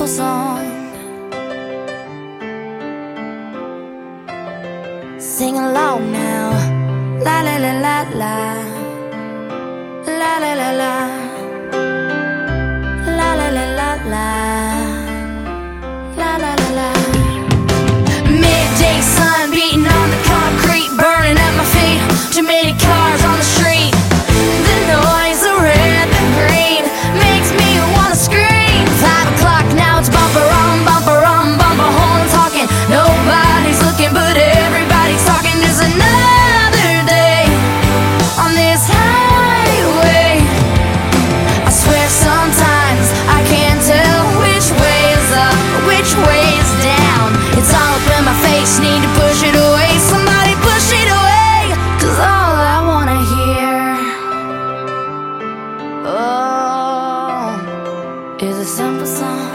song. Sing along now. La la la la la. La la la la. La la la la la. La la la la. Midday sun beating on the concrete, burning at my feet. Too many cars on the street. The noise of red and green makes me wanna scream. 5 o'clock now, it's bumper on, bumper on, bumper horns honking. Nobody's looking, but everybody's talking. There's another day on this highway. I swear sometimes I can't tell which way is up, which way is down. It's all up in my face, need to push it away. Somebody push it away, 'cause all I wanna hear, oh, is a simple song.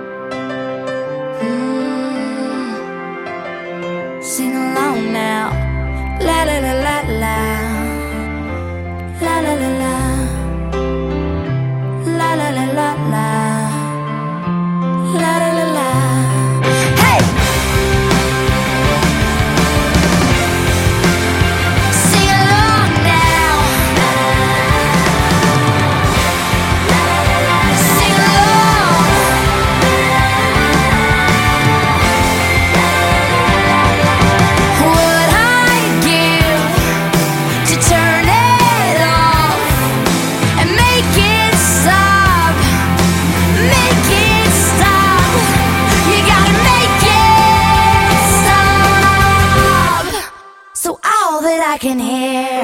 Sing along now. La la la la la. La la la la. La la la la la. La la la la. Hey! Sing along now. Sing along. What I'd give to turn it off and make it stop. Make it stop. You gotta make it stop. So all that I can hear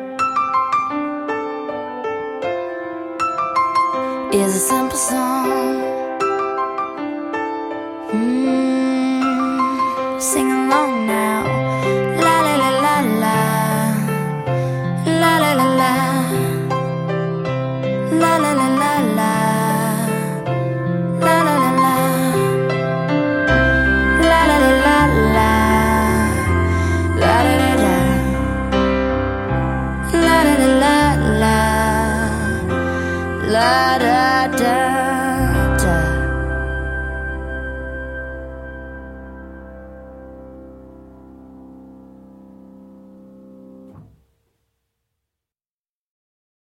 is a simple song.